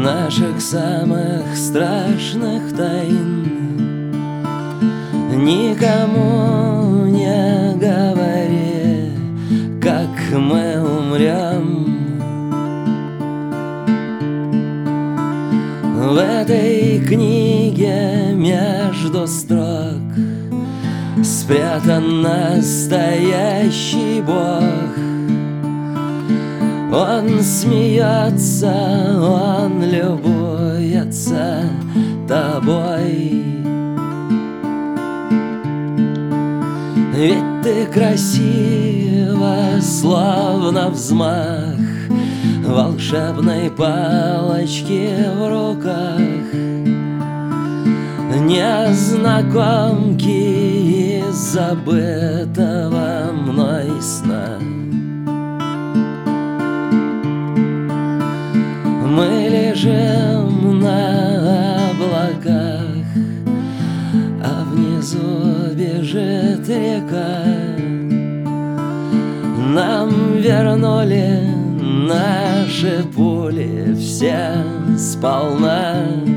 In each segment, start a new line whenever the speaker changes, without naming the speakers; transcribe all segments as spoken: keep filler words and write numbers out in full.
наших самых страшных тайн никому не говори, как мы умрем. В этой книге между строк спрятан настоящий Бог. Он смеется, он любуется тобой. Ведь ты красива, словно взмах волшебной палочки в руках незнакомки из забытого мной сна. Мы лежим на облаках, а внизу бежит река. Нам вернули наши пули все сполна.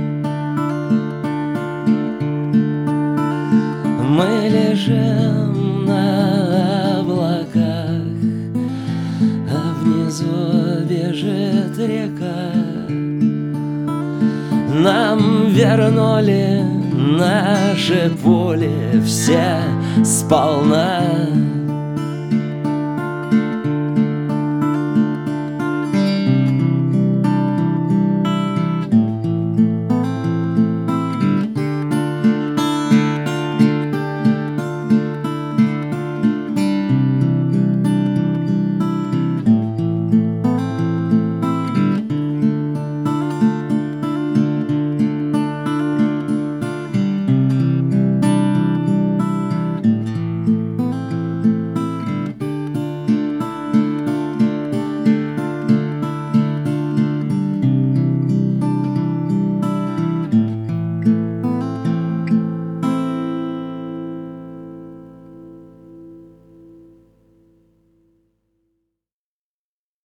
Мы лежим на облаках, а внизу бежит река. Нам вернули наши пули все сполна.